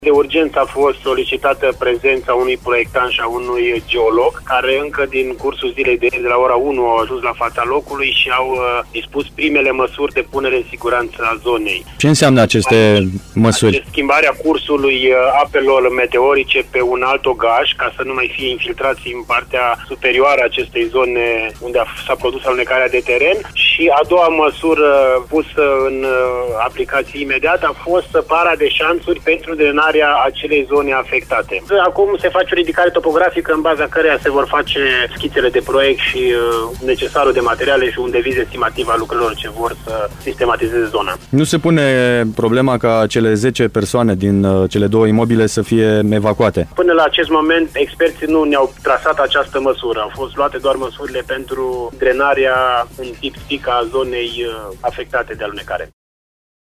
De urgență a fost solicitată prezența unui proiectant și a unui geolog, care încă din cursul zilei de la ora 1 au ajuns la fața locului și au dispus primele măsuri de punere în siguranță a zonei. Ce înseamnă aceste măsuri? Schimbarea cursului apelor meteorice pe un alt ogaj, ca să nu mai fie infiltrații în partea superioară a acestei zone unde s-a produs alunecarea de teren. Și a doua măsură pusă în aplicație imediat a fost săparea de șanțuri pentru drenarea acelei zone afectate. Acum se face o ridicare topografică în baza căreia se vor face schițele de proiect și necesarul de materiale și un deviz estimativ al lucrărilor ce vor să sistematizeze zona. Nu se pune problema ca cele 10 persoane din cele două imobile să fie evacuate? Până la acest moment, experții nu ne-au trasat această măsură. Au fost luate doar măsurile pentru drenarea în tip spic a zonei afectate de alunecare.